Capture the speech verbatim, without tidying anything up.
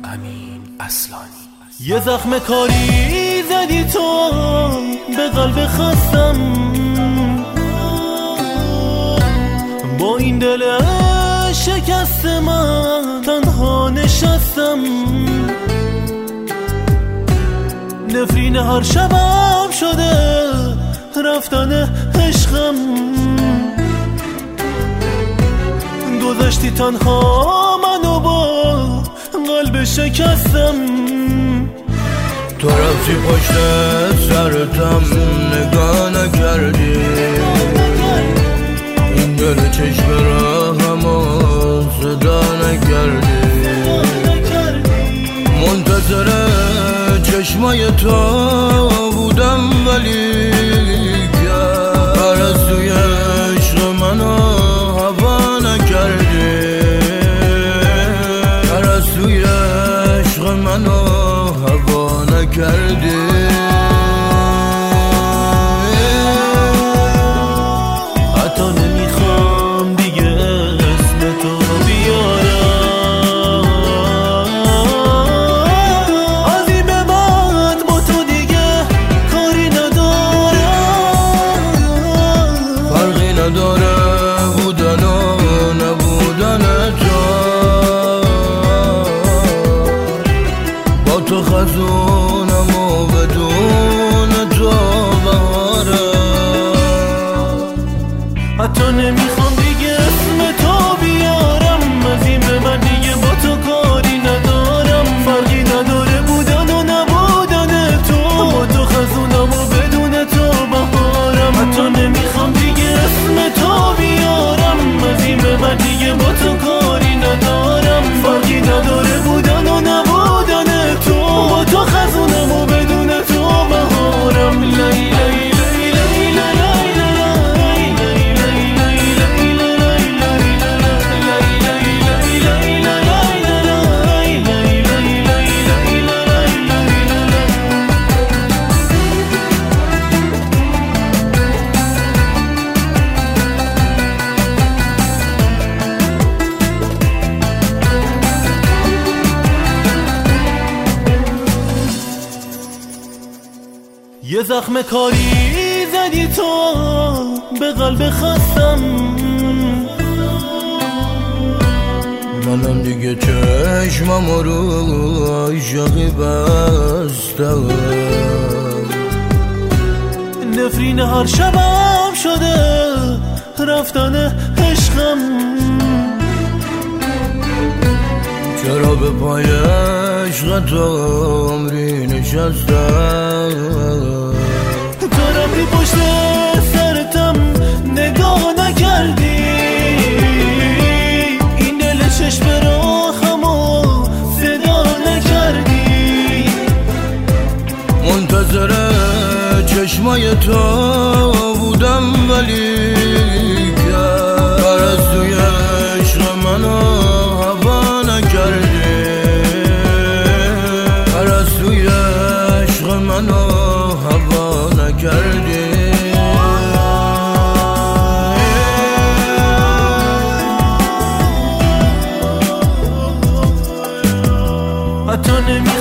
امین اصلانی. یه زخم کاری زدی تو به قلب خستم، با این دل شکست من تنها نشستم. نفرین هر شبم شده رفتن عشقم، گذاشتی تنها منو با قلب شکستم. تو رفتی پشت سرتم نگاه نکردی، این دل چشم راهمو صدا نکردی. منتظر چشمای تو بودم ولی آرزوی عشق منو هوا نکردی، آرزوی عشق منو هوا نکردی. حتی نمیخوام دیگه اسم تو بیارم، از این به بعد با تو دیگه کاری ندارم. فرقی نداره بودن و نبودن تو، با تو خزونم و بدون تو بهاره. حتی نمیخوام دیگه اسم تو بیارم، از این به بعد دیگه با تو کاری ندارم. فرقی نداره بودن و نبودن تو، با تو خزونم و بدون تو بهارم. حتی نمیخوام دیگه اسم تو بیارم، از این به بعد دیگه با تو کاری ندارم. فرقی نداره بودن و نبودن تو، با تو خزونم و بدون تو بهارم. لی لی لی لی یه زخم کاری زدی تو به قلب خستم، منم دیگه چشمم رو عشقی بستم. نفرین هر شبم شده رفتن عشقم، چرا به پای عشق تو عمری نشستم. تو رفتی پشت سرتم نگاه نکردی، این دل چشم راهمو صدا نکردی. منتظر چشمای تو بودم ولی آرزوی عشق منو هوا نکردی، آرزوی عشق منو هوا نکردی. حتی نمی